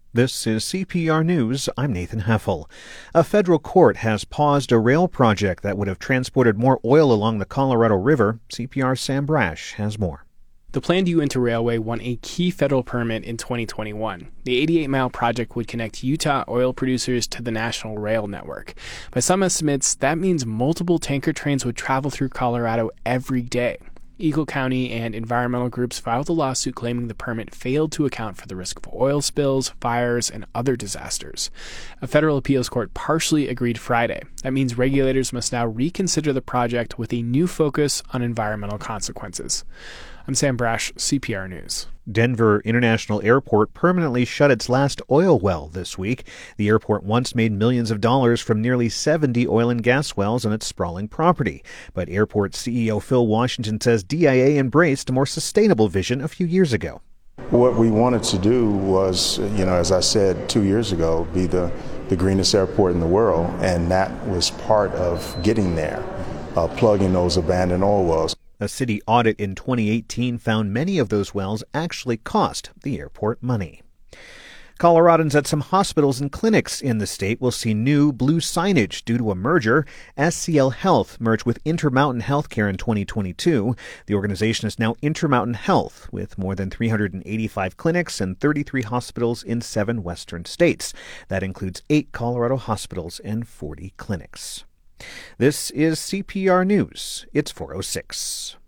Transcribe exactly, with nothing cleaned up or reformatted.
This is C P R News. I'm Nathan Heffel. A federal court has paused a rail project that would have transported more oil along the Colorado River. C P R's Sam Brash has more. The planned Uinta Railway won a key federal permit in twenty twenty-one. The eighty-eight mile project would connect Utah oil producers to the national rail network. By some estimates, that means multiple tanker trains would travel through Colorado every day. Eagle County and environmental groups filed a lawsuit claiming the permit failed to account for the risk of oil spills, fires, and other disasters. A federal appeals court partially agreed Friday. That means regulators must now reconsider the project with a new focus on environmental consequences. I'm Sam Brash, C P R News. Denver International Airport permanently shut its last oil well this week. The airport once made millions of dollars from nearly seventy oil and gas wells on its sprawling property. But airport C E O Phil Washington says D I A embraced a more sustainable vision a few years ago. What we wanted to do was, you know, as I said two years ago, be the, the greenest airport in the world, and that was part of getting there, uh, plugging those abandoned oil wells. A city audit in twenty eighteen found many of those wells actually cost the airport money. Coloradans at some hospitals and clinics in the state will see new blue signage due to a merger. S C L Health merged with Intermountain Healthcare in twenty twenty-two. The organization is now Intermountain Health, with more than three hundred eighty-five clinics and thirty-three hospitals in seven western states. That includes eight Colorado hospitals and forty clinics. This is C P R News. It's four oh six.